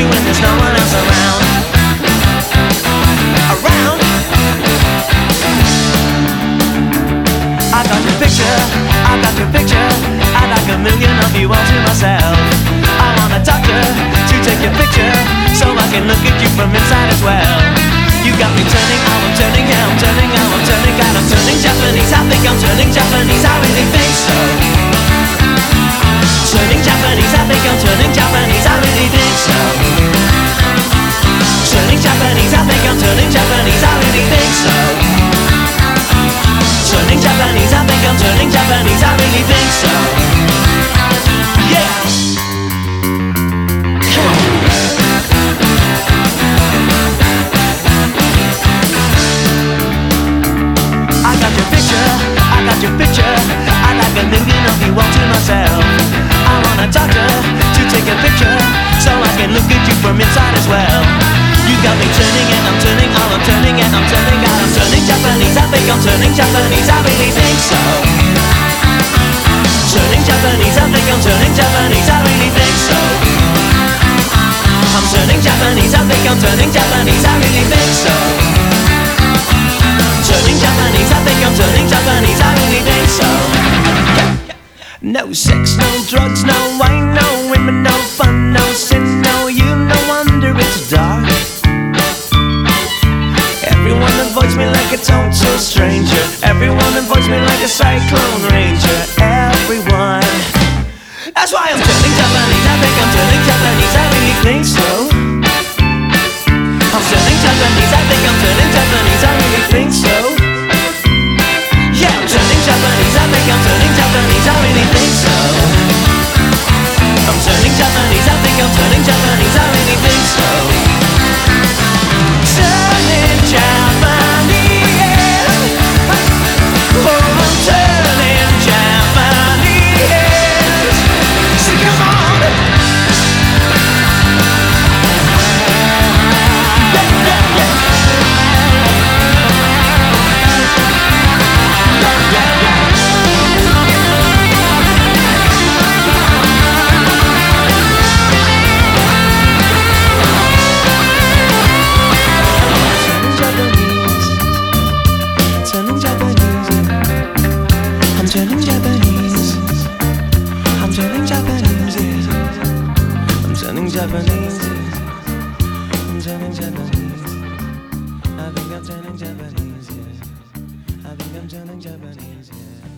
you when there's no one else around. I got your picture, I got your picture. I like a million of you all to myself. I want a doctor to take your picture, so I can look at you from inside as well. You got me turning, oh I'm turning, yeah I'm turning, oh I'm turning, God I'm turning Japanese. I think I'm turning Japanese, I really think so. Turning Japanese, I think I'm turning Japanese, I really think so. Turning Japanese, I think I'm turning Japanese, I really think so. Turning Japanese, I think I'm turning Japanese, I really think so. Yeah! Come on! I got your picture, I got your picture. I like a million of you all to myself. I want a doctor to take a picture, so I can look at you from inside as well. You got me turning and I'm turning, oh I'm turning and I'm turning, God I'm turning Japanese, I think I'm turning Japanese, I really think so. Turning Japanese, I think I'm turning Japanese, I really think so. I'm turning Japanese, I think I'm turning Japanese, I really think so. Turning Japanese, I think I'm turning Japanese, I really think so. No sex, no drugs, no wine, no women, no fun, no sin, no you, no wonder it's dark. Everyone avoids me like a total stranger. Everyone avoids me like a cyclone ranger. Everyone. That's why I'm turning Japanese. I think I'm turning Japanese. I really think so. I'm turning Japanese. I think I'm turning Japanese. I really think so. Yeah, I'm turning Japanese. I think I'm turning Japanese. I really think so. I'm turning Japanese. I think I'm turning Japanese. I really think so. Turning Japanese, oh I'm turning Japanese, so come on. Turning Japanese, I'm turning Japanese, yeah. I'm turning Japanese, I'm turning Japanese. I think I'm turning Japanese, yeah. I think I'm turning Japanese, yeah.